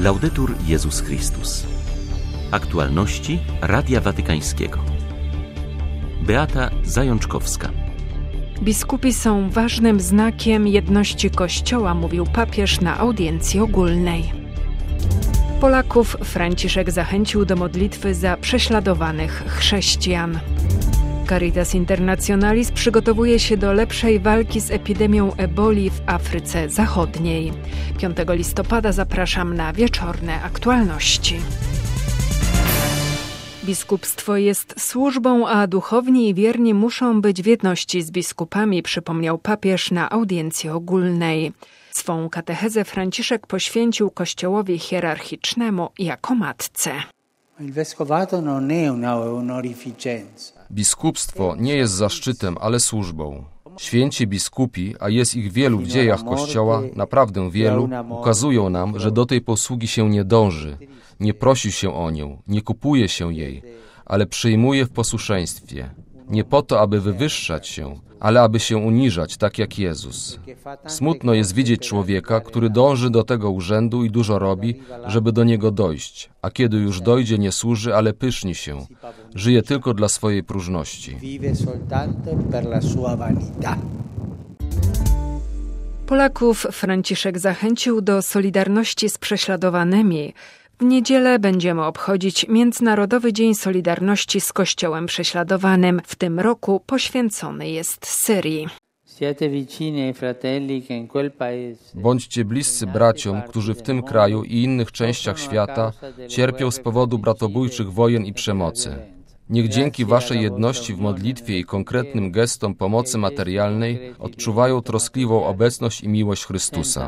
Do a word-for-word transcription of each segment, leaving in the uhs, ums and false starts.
Laudetur Jezus Chrystus. Aktualności Radia Watykańskiego. Beata Zajączkowska. Biskupi są ważnym znakiem jedności Kościoła, mówił papież na audiencji ogólnej. Polaków Franciszek zachęcił do modlitwy za prześladowanych chrześcijan. Caritas Internationalis przygotowuje się do lepszej walki z epidemią eboli w Afryce Zachodniej. piątego listopada zapraszam na wieczorne aktualności. Biskupstwo jest służbą, a duchowni i wierni muszą być w jedności z biskupami, przypomniał papież na audiencji ogólnej. Swą katechezę Franciszek poświęcił Kościołowi hierarchicznemu jako matce. Biskupstwo nie jest zaszczytem, ale służbą. Święci biskupi, a jest ich wielu w dziejach Kościoła, naprawdę wielu, ukazują nam, że do tej posługi się nie dąży, nie prosi się o nią, nie kupuje się jej, ale przyjmuje w posłuszeństwie. Nie po to, aby wywyższać się, ale aby się uniżać, tak jak Jezus. Smutno jest widzieć człowieka, który dąży do tego urzędu i dużo robi, żeby do niego dojść, a kiedy już dojdzie, nie służy, ale pyszni się. Żyje tylko dla swojej próżności. Polaków Franciszek zachęcił do solidarności z prześladowanymi. W niedzielę będziemy obchodzić Międzynarodowy Dzień Solidarności z Kościołem Prześladowanym. W tym roku poświęcony jest Syrii. Bądźcie bliscy braciom, którzy w tym kraju i innych częściach świata cierpią z powodu bratobójczych wojen i przemocy. Niech dzięki waszej jedności w modlitwie i konkretnym gestom pomocy materialnej odczuwają troskliwą obecność i miłość Chrystusa.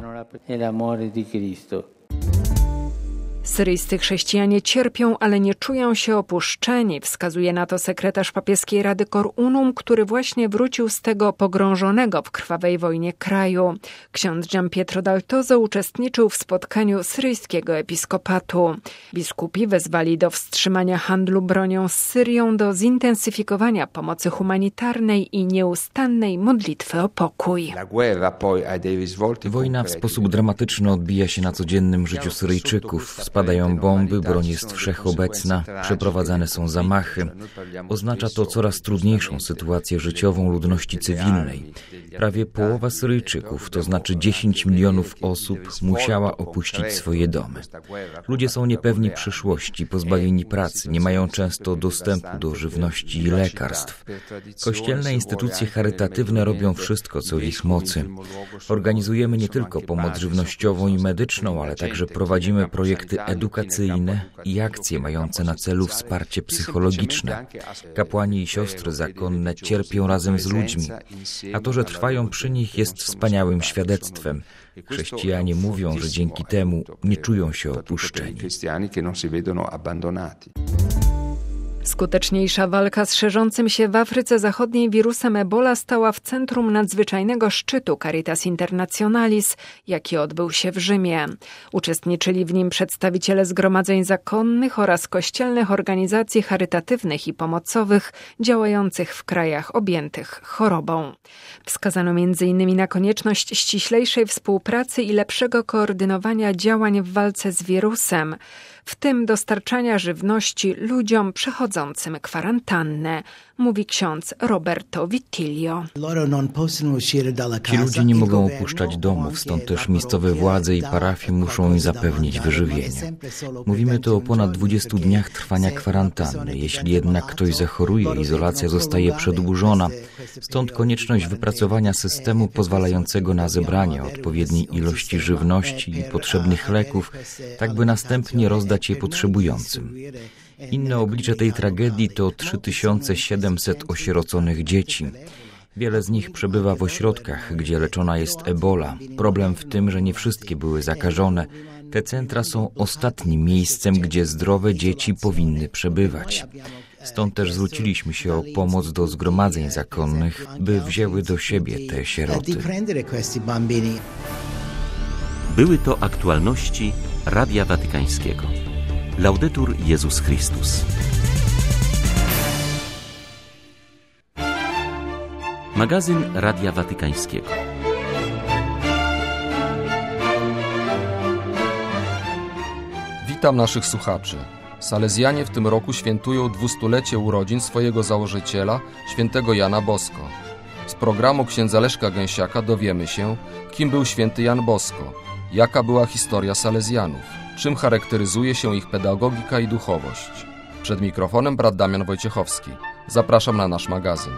Syryjscy chrześcijanie cierpią, ale nie czują się opuszczeni, wskazuje na to sekretarz papieskiej Rady Cor Unum, który właśnie wrócił z tego pogrążonego w krwawej wojnie kraju. Ksiądz Gianpietro Daltozo uczestniczył w spotkaniu syryjskiego episkopatu. Biskupi wezwali do wstrzymania handlu bronią z Syrią, do zintensyfikowania pomocy humanitarnej i nieustannej modlitwy o pokój. Wojna w sposób dramatyczny odbija się na codziennym życiu Syryjczyków. Spadają bomby, broń jest wszechobecna, przeprowadzane są zamachy. Oznacza to coraz trudniejszą sytuację życiową ludności cywilnej. Prawie połowa Syryjczyków, to znaczy dziesięć milionów osób, musiała opuścić swoje domy. Ludzie są niepewni przyszłości, pozbawieni pracy, nie mają często dostępu do żywności i lekarstw. Kościelne instytucje charytatywne robią wszystko, co w ich mocy. Organizujemy nie tylko pomoc żywnościową i medyczną, ale także prowadzimy projekty edukacyjne i akcje mające na celu wsparcie psychologiczne. Kapłani i siostry zakonne cierpią razem z ludźmi, a to, że trwają przy nich, jest wspaniałym świadectwem. Chrześcijanie mówią, że dzięki temu nie czują się opuszczeni. Skuteczniejsza walka z szerzącym się w Afryce Zachodniej wirusem Ebola stała w centrum nadzwyczajnego szczytu Caritas Internationalis, jaki odbył się w Rzymie. Uczestniczyli w nim przedstawiciele zgromadzeń zakonnych oraz kościelnych organizacji charytatywnych i pomocowych działających w krajach objętych chorobą. Wskazano między innymi na konieczność ściślejszej współpracy i lepszego koordynowania działań w walce z wirusem, w tym dostarczania żywności ludziom przechodzącym kwarantannę, mówi ksiądz Roberto Vittilio. Ci ludzie nie mogą opuszczać domów, stąd też miejscowe władze i parafie muszą im zapewnić wyżywienie. Mówimy tu o ponad dwudziestu dniach trwania kwarantanny. Jeśli jednak ktoś zachoruje, izolacja zostaje przedłużona. Stąd konieczność wypracowania systemu pozwalającego na zebranie odpowiedniej ilości żywności i potrzebnych leków, tak by następnie rozdać je potrzebującym. Inne oblicze tej tragedii to trzy tysiące siedemset osieroconych dzieci. Wiele z nich przebywa w ośrodkach, gdzie leczona jest ebola. Problem w tym, że nie wszystkie były zakażone. Te centra są ostatnim miejscem, gdzie zdrowe dzieci powinny przebywać. Stąd też zwróciliśmy się o pomoc do zgromadzeń zakonnych, by wzięły do siebie te sieroty. Były to aktualności Radia Watykańskiego. Laudetur Jezus Chrystus. Magazyn Radia Watykańskiego. Witam naszych słuchaczy. Salezjanie w tym roku świętują dwustulecie urodzin swojego założyciela, świętego Jana Bosko. Z programu księdza Leszka Gęsiaka dowiemy się, kim był święty Jan Bosko, jaka była historia salezjanów, czym charakteryzuje się ich pedagogika i duchowość. Przed mikrofonem brat Damian Wojciechowski. Zapraszam na nasz magazyn.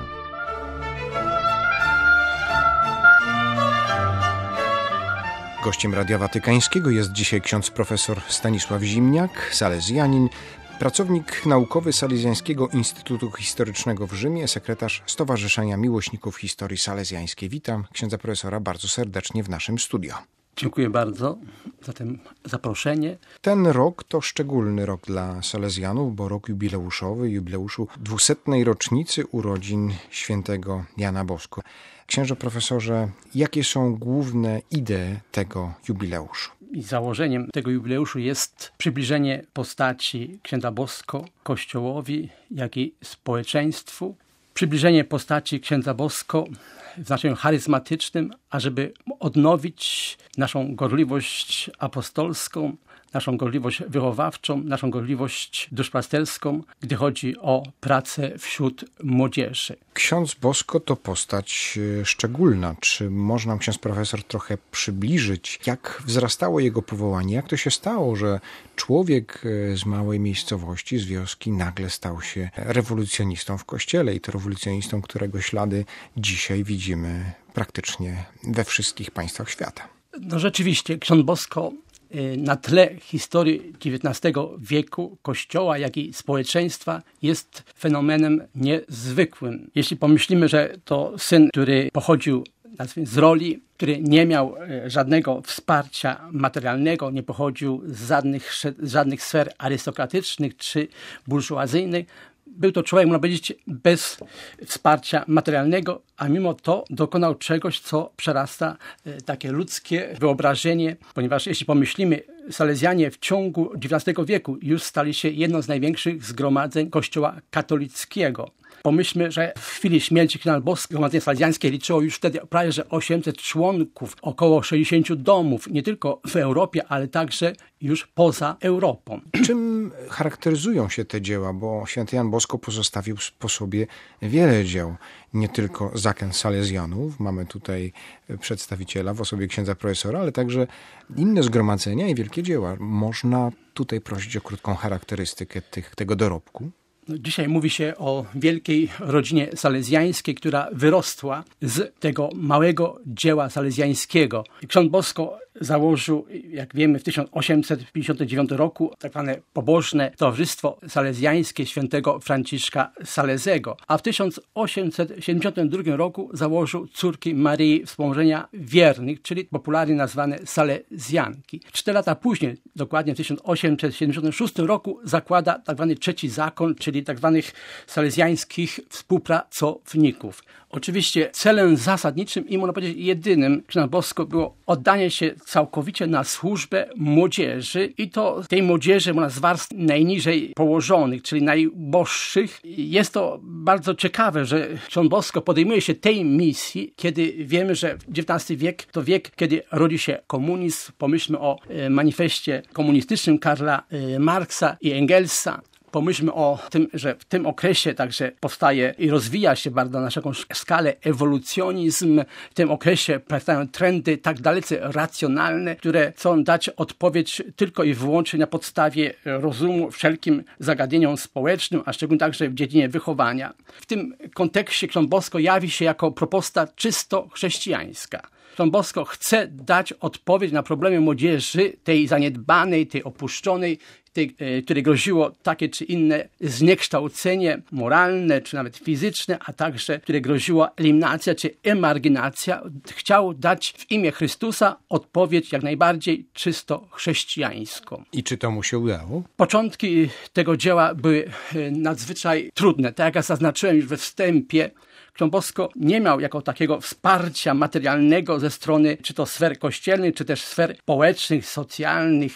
Gościem Radia Watykańskiego jest dzisiaj ksiądz profesor Stanisław Zimniak, salezjanin, pracownik naukowy Salezjańskiego Instytutu Historycznego w Rzymie, sekretarz Stowarzyszenia Miłośników Historii Salezjańskiej. Witam księdza profesora bardzo serdecznie w naszym studio. Dziękuję bardzo za to zaproszenie. Ten rok to szczególny rok dla salezjanów, bo rok jubileuszowy, jubileuszu dwusetnej rocznicy urodzin świętego Jana Bosko. Księże profesorze, jakie są główne idee tego jubileuszu? I założeniem tego jubileuszu jest przybliżenie postaci księdza Bosko Kościołowi, jak i społeczeństwu. Przybliżenie postaci księdza Bosko w znaczeniu charyzmatycznym, ażeby odnowić naszą gorliwość apostolską, naszą gorliwość wychowawczą, naszą gorliwość duszpasterską, gdy chodzi o pracę wśród młodzieży. Ksiądz Bosko to postać szczególna. Czy można nam ksiądz profesor trochę przybliżyć, jak wzrastało jego powołanie? Jak to się stało, że człowiek z małej miejscowości, z wioski nagle stał się rewolucjonistą w Kościele i to rewolucjonistą, którego ślady dzisiaj widzimy praktycznie we wszystkich państwach świata? No rzeczywiście, ksiądz Bosko na tle historii dziewiętnastego wieku Kościoła, jak i społeczeństwa jest fenomenem niezwykłym. Jeśli pomyślimy, że to syn, który pochodził z roli, który nie miał żadnego wsparcia materialnego, nie pochodził z żadnych, z żadnych sfer arystokratycznych czy burżuazyjnych, był to człowiek, można powiedzieć, bez wsparcia materialnego, a mimo to dokonał czegoś, co przerasta takie ludzkie wyobrażenie, ponieważ jeśli pomyślimy, salezjanie w ciągu dziewiętnastego wieku już stali się jedną z największych zgromadzeń Kościoła katolickiego. Pomyślmy, że w chwili śmierci księdza Bosko Zgromadzenie Salezjańskie liczyło już wtedy prawie że osiemset członków, około sześćdziesiąt domów, nie tylko w Europie, ale także już poza Europą. Czym charakteryzują się te dzieła? Bo święty Jan Bosko pozostawił po sobie wiele dzieł, nie tylko zakon salezjanów, mamy tutaj przedstawiciela w osobie księdza profesora, ale także inne zgromadzenia i wielkie dzieła. Można tutaj prosić o krótką charakterystykę tych, tego dorobku? Dzisiaj mówi się o wielkiej rodzinie salezjańskiej, która wyrosła z tego małego dzieła salezjańskiego. Ksiądz Bosko założył, jak wiemy, w tysiąc osiemset pięćdziesiątym dziewiątym roku tak zwane pobożne Towarzystwo Salezjańskie świętego Franciszka Salezego, a w tysiąc osiemset siedemdziesiątym drugim roku założył córki Maryi Wspomożenia Wiernych, czyli popularnie nazwane Salezjanki. Cztery lata później, dokładnie w tysiąc osiemset siedemdziesiątym szóstym roku, zakłada tak zwany trzeci zakon, czyli tak zwanych salezjańskich współpracowników. Oczywiście celem zasadniczym i można powiedzieć jedynym księdza Bosko było oddanie się całkowicie na służbę młodzieży i to tej młodzieży z warstw najniżej położonych, czyli najuboższych. Jest to bardzo ciekawe, że ksiądz Bosko podejmuje się tej misji, kiedy wiemy, że dziewiętnasty wiek to wiek, kiedy rodzi się komunizm. Pomyślmy o manifestie komunistycznym Karla Marksa i Engelsa. Pomyślmy o tym, że w tym okresie także powstaje i rozwija się bardzo na szeroką skalę ewolucjonizm. W tym okresie powstają trendy tak dalece racjonalne, które chcą dać odpowiedź tylko i wyłącznie na podstawie rozumu wszelkim zagadnieniom społecznym, a szczególnie także w dziedzinie wychowania. W tym kontekście ksiądz Bosko jawi się jako proposta czysto chrześcijańska. Ksiądz Bosko chce dać odpowiedź na problemy młodzieży, tej zaniedbanej, tej opuszczonej, tej, której groziło takie czy inne zniekształcenie moralne, czy nawet fizyczne, a także które groziła eliminacja czy emarginacja. Chciał dać w imię Chrystusa odpowiedź jak najbardziej czysto chrześcijańską. I czy to mu się udało? Początki tego dzieła były nadzwyczaj trudne. Tak jak ja zaznaczyłem już we wstępie, ksiądz Bosko nie miał jako takiego wsparcia materialnego ze strony czy to sfer kościelnych, czy też sfer społecznych, socjalnych.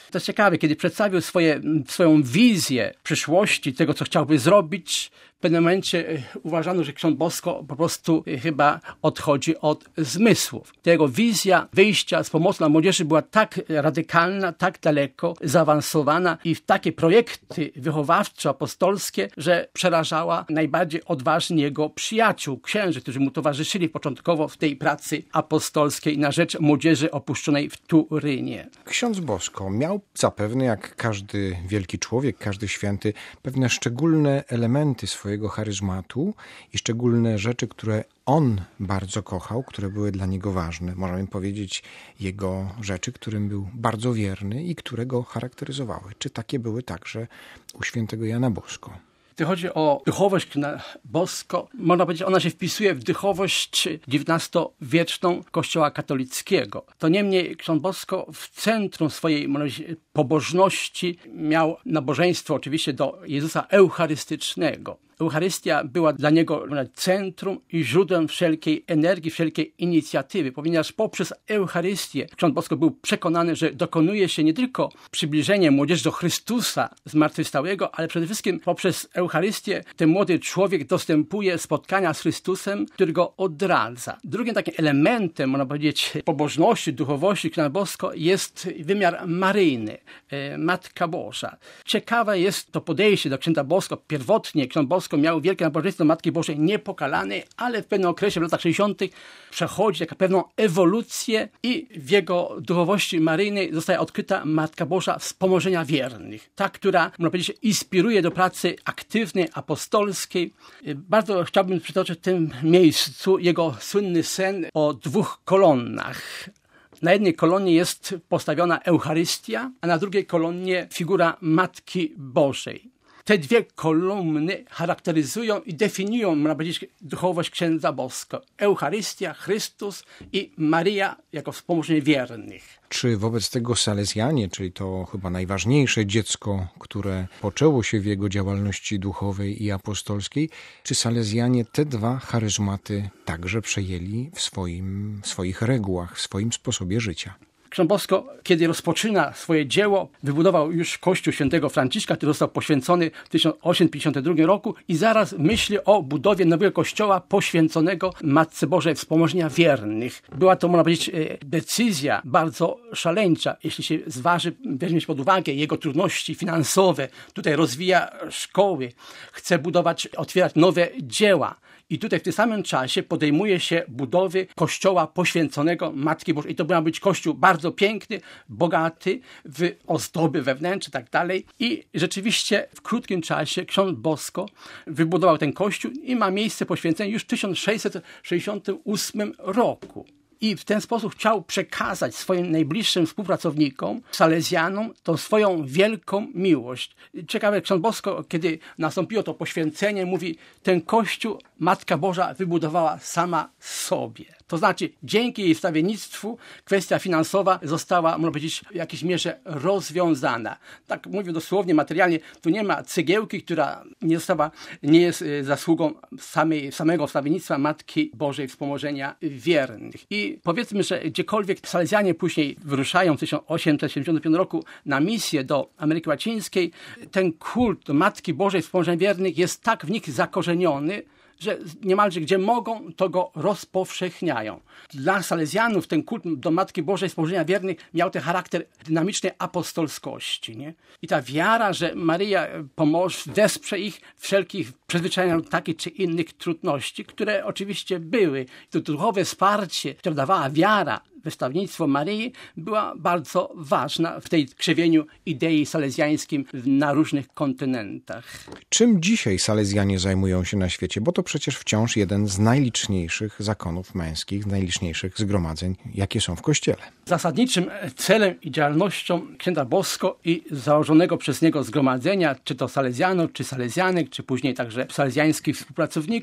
To jest ciekawe, kiedy przedstawił swoje, swoją wizję przyszłości, tego, co chciałby zrobić, w pewnym momencie uważano, że ksiądz Bosko po prostu chyba odchodzi od zmysłów. Jego wizja wyjścia z pomocą dla młodzieży była tak radykalna, tak daleko zaawansowana i w takie projekty wychowawczo-apostolskie, że przerażała najbardziej odważnie jego przyjaciół, księży, którzy mu towarzyszyli początkowo w tej pracy apostolskiej na rzecz młodzieży opuszczonej w Turynie. Ksiądz Bosko miał zapewne, jak każdy wielki człowiek, każdy święty, pewne szczególne elementy swojego charyzmatu i szczególne rzeczy, które on bardzo kochał, które były dla niego ważne. Możemy powiedzieć jego rzeczy, którym był bardzo wierny i które go charakteryzowały. Czy takie były także u świętego Jana Bosko? Gdy chodzi o duchowość na Bosko, można powiedzieć, ona się wpisuje w duchowość dziewiętnastowieczną Kościoła katolickiego. To niemniej ksiądz Bosko w centrum swojej pobożności miał nabożeństwo oczywiście do Jezusa eucharystycznego. Eucharystia była dla niego centrum i źródłem wszelkiej energii, wszelkiej inicjatywy, ponieważ poprzez Eucharystię ksiądz Bosko był przekonany, że dokonuje się nie tylko przybliżenie młodzieży do Chrystusa zmartwychwstałego, ale przede wszystkim poprzez Eucharystię ten młody człowiek dostępuje spotkania z Chrystusem, który go odradza. Drugim takim elementem, można powiedzieć, pobożności, duchowości księdza Bosko jest wymiar maryjny, Matka Boża. Ciekawe jest to podejście do księdza Bosko. Pierwotnie ksiądz Bosko miał wielkie nabożeństwo do Matki Bożej niepokalanej, ale w pewnym okresie, w latach sześćdziesiątych przechodzi taką pewną ewolucję i w jego duchowości maryjnej zostaje odkryta Matka Boża wspomożenia wiernych. Ta, która, można powiedzieć, inspiruje do pracy aktywnej, apostolskiej. Bardzo chciałbym przytoczyć w tym miejscu jego słynny sen o dwóch kolonnach. Na jednej kolonnie jest postawiona Eucharystia, a na drugiej kolonnie figura Matki Bożej. Te dwie kolumny charakteryzują i definiują, można powiedzieć, duchowość księdza Bosko. Eucharystia, Chrystus i Maryja jako wspomożenie wiernych. Czy wobec tego Salezjanie, czyli to chyba najważniejsze dziecko, które poczęło się w jego działalności duchowej i apostolskiej, czy Salezjanie te dwa charyzmaty także przejęli w swoim, w swoich regułach, w swoim sposobie życia? Ksiądz Bosko, kiedy rozpoczyna swoje dzieło, wybudował już kościół świętego Franciszka, który został poświęcony w tysiąc osiemset pięćdziesiątym drugim roku i zaraz myśli o budowie nowego kościoła poświęconego Matce Bożej Wspomożenia Wiernych. Była to, można powiedzieć, decyzja bardzo szaleńcza, jeśli się zważy, weźmie się pod uwagę jego trudności finansowe. Tutaj rozwija szkoły, chce budować, otwierać nowe dzieła. I tutaj w tym samym czasie podejmuje się budowy kościoła poświęconego Matki Bożej. I to miał być kościół bardzo piękny, bogaty w ozdoby wewnętrzne i tak dalej. I rzeczywiście w krótkim czasie ksiądz Bosko wybudował ten kościół i ma miejsce poświęcenie już w tysiąc sześćset sześćdziesiątym ósmym roku. I w ten sposób chciał przekazać swoim najbliższym współpracownikom, salezjanom, tą swoją wielką miłość. Ciekawe, ksiądz Bosko, kiedy nastąpiło to poświęcenie, mówi, ten kościół Matka Boża wybudowała sama sobie. To znaczy, dzięki jej wstawiennictwu kwestia finansowa została, można powiedzieć, w jakiejś mierze rozwiązana. Tak mówię dosłownie, materialnie, tu nie ma cegiełki, która nie została, nie jest zasługą samej, samego wstawiennictwa Matki Bożej Wspomożenia Wiernych. I powiedzmy, że gdziekolwiek Salezjanie później wyruszają w tysiąc osiemset siedemdziesiątym piątym roku na misję do Ameryki Łacińskiej, ten kult do Matki Bożej Wspomożenia Wiernych jest tak w nich zakorzeniony, że niemalże gdzie mogą, to go rozpowszechniają. Dla Salezjanów ten kult do Matki Bożej Wspomożenia Wiernych miał ten charakter dynamicznej apostolskości. Nie? I ta wiara, że Maryja pomoże, wesprze ich w wszelkich przyzwyczajeniach takich czy innych trudności, które oczywiście były. To duchowe wsparcie, które dawała wiara, wystawnictwo Maryi była bardzo ważna w tej krzewieniu idei salezjańskim na różnych kontynentach. Czym dzisiaj Salezjanie zajmują się na świecie? Bo to przecież wciąż jeden z najliczniejszych zakonów męskich, z najliczniejszych zgromadzeń, jakie są w Kościele. Zasadniczym celem i działalnością księdza Bosko i założonego przez niego zgromadzenia, czy to salezjanów, czy salezjanek, czy później także salezjańskich współpracowników,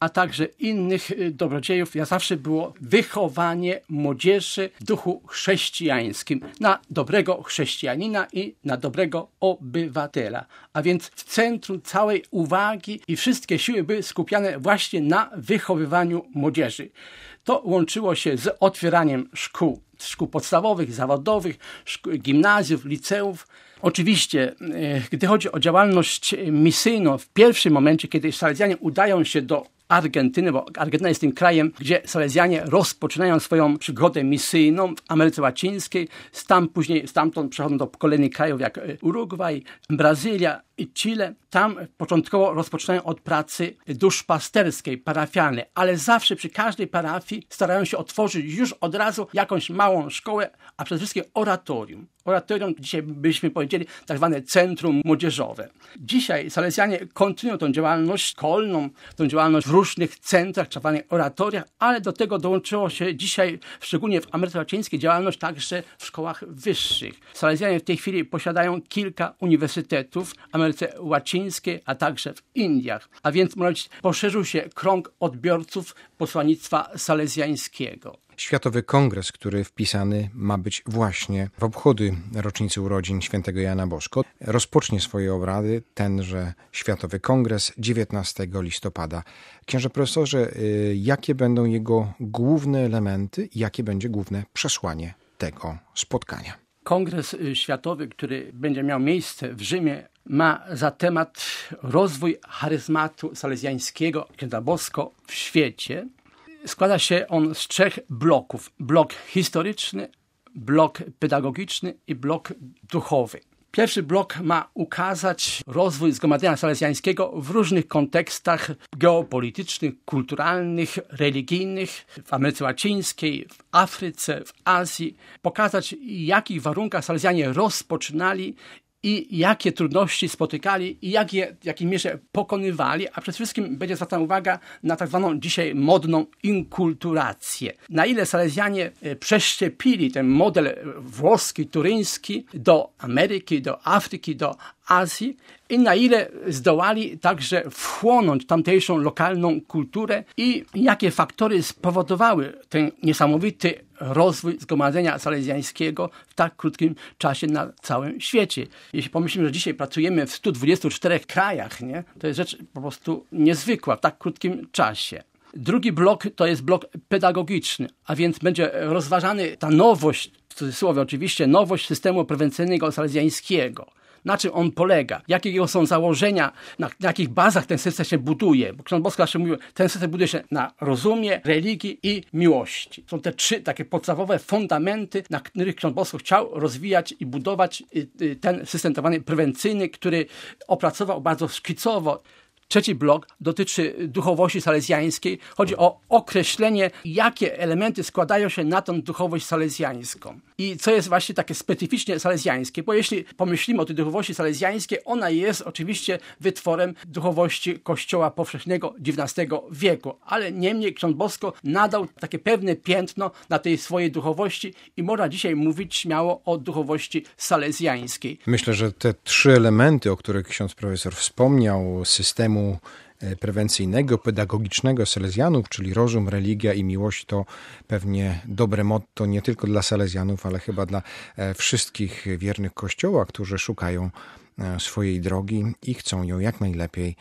a także innych dobrodziejów, ja zawsze było wychowanie młodzieży w duchu chrześcijańskim, na dobrego chrześcijanina i na dobrego obywatela. A więc w centrum całej uwagi i wszystkie siły były skupiane właśnie na wychowywaniu młodzieży. To łączyło się z otwieraniem szkół, szkół podstawowych, zawodowych, szkół, gimnazjów, liceów. Oczywiście, gdy chodzi o działalność misyjną, w pierwszym momencie, kiedy Salezjanie udają się do Argentyny, bo Argentyna jest tym krajem, gdzie Salezjanie rozpoczynają swoją przygodę misyjną w Ameryce Łacińskiej, tam później stamtąd przechodzą do kolejnych krajów jak Urugwaj, Brazylia i Chile. Tam początkowo rozpoczynają od pracy duszpasterskiej, parafialnej, ale zawsze przy każdej parafii starają się otworzyć już od razu jakąś małą szkołę, a przede wszystkim oratorium. Oratorium, dzisiaj byśmy powiedzieli, tak zwane centrum młodzieżowe. Dzisiaj Salezjanie kontynuują tą działalność szkolną, tą działalność w różnych centrach, tak zwanych oratoriach, ale do tego dołączyło się dzisiaj, szczególnie w Ameryce Łacińskiej, działalność także w szkołach wyższych. Salezjanie w tej chwili posiadają kilka uniwersytetów w Ameryce Łacińskiej, a także w Indiach. A więc, można powiedzieć, poszerzył się krąg odbiorców posłannictwa salezjańskiego. Światowy Kongres, który wpisany ma być właśnie w obchody rocznicy urodzin świętego Jana Bosko, rozpocznie swoje obrady tenże Światowy Kongres dziewiętnastego listopada. Księże profesorze, jakie będą jego główne elementy, jakie będzie główne przesłanie tego spotkania? Kongres światowy, który będzie miał miejsce w Rzymie, ma za temat rozwój charyzmatu salezjańskiego księdza Bosko w świecie. Składa się on z trzech bloków. Blok historyczny, blok pedagogiczny i blok duchowy. Pierwszy blok ma ukazać rozwój Zgromadzenia Salezjańskiego w różnych kontekstach geopolitycznych, kulturalnych, religijnych, w Ameryce Łacińskiej, w Afryce, w Azji. Pokazać, w jakich warunkach Salezjanie rozpoczynali i jakie trudności spotykali i jak je w jakiej mierze pokonywali, a przede wszystkim będzie zwracana uwaga na tak zwaną dzisiaj modną inkulturację. Na ile Salezjanie przeszczepili ten model włoski, turyński do Ameryki, do Afryki, do Azji i na ile zdołali także wchłonąć tamtejszą lokalną kulturę i jakie faktory spowodowały ten niesamowity rozwój Zgromadzenia Salezjańskiego w tak krótkim czasie na całym świecie. Jeśli pomyślimy, że dzisiaj pracujemy w stu dwudziestu czterech krajach, nie? To jest rzecz po prostu niezwykła w tak krótkim czasie. Drugi blok to jest blok pedagogiczny, a więc będzie rozważany ta nowość, w cudzysłowie oczywiście, nowość systemu prewencyjnego salezjańskiego. Na czym on polega? Jakie jego są założenia? Na, na jakich bazach ten system się buduje? Bo ksiądz Bosko zawsze mówił, ten system buduje się na rozumie, religii i miłości. Są te trzy takie podstawowe fundamenty, na których ksiądz Bosko chciał rozwijać i budować ten system tak zwany prewencyjny, który opracował bardzo szkicowo. Trzeci blok dotyczy duchowości salezjańskiej. Chodzi o określenie, jakie elementy składają się na tą duchowość salezjańską. I co jest właśnie takie specyficznie salezjańskie. Bo jeśli pomyślimy o tej duchowości salezjańskiej, ona jest oczywiście wytworem duchowości Kościoła powszechnego dziewiętnastego wieku. Ale niemniej ksiądz Bosko nadał takie pewne piętno na tej swojej duchowości i można dzisiaj mówić śmiało o duchowości salezjańskiej. Myślę, że te trzy elementy, o których ksiądz profesor wspomniał, systemu prewencyjnego, pedagogicznego Salezjanów, czyli rozum, religia i miłość, to pewnie dobre motto nie tylko dla Salezjanów, ale chyba dla wszystkich wiernych Kościoła, którzy szukają swojej drogi i chcą ją jak najlepiej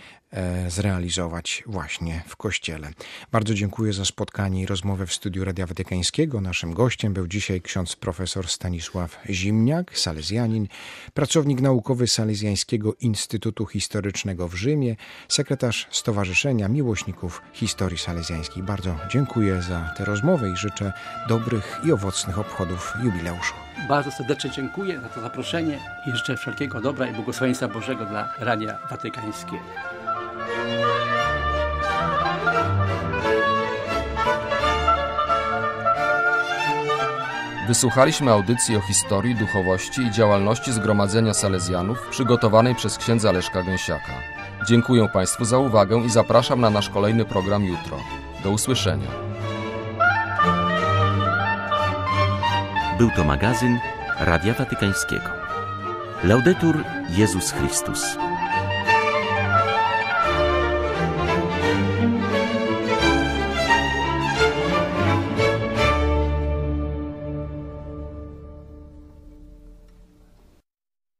zrealizować właśnie w Kościele. Bardzo dziękuję za spotkanie i rozmowę w studiu Radia Watykańskiego. Naszym gościem był dzisiaj ksiądz profesor Stanisław Zimniak, salezjanin, pracownik naukowy Salezjańskiego Instytutu Historycznego w Rzymie, sekretarz Stowarzyszenia Miłośników Historii Salezjańskiej. Bardzo dziękuję za tę rozmowę i życzę dobrych i owocnych obchodów jubileuszu. Bardzo serdecznie dziękuję za to zaproszenie i życzę wszelkiego dobra i błogosławieństwa Bożego dla Radia Watykańskiego. Wysłuchaliśmy audycji o historii, duchowości i działalności Zgromadzenia Salezjanów przygotowanej przez księdza Leszka Gęsiaka. Dziękuję Państwu za uwagę i zapraszam na nasz kolejny program jutro. Do usłyszenia. Był to magazyn Radia Watykańskiego. Laudetur Jezus Chrystus.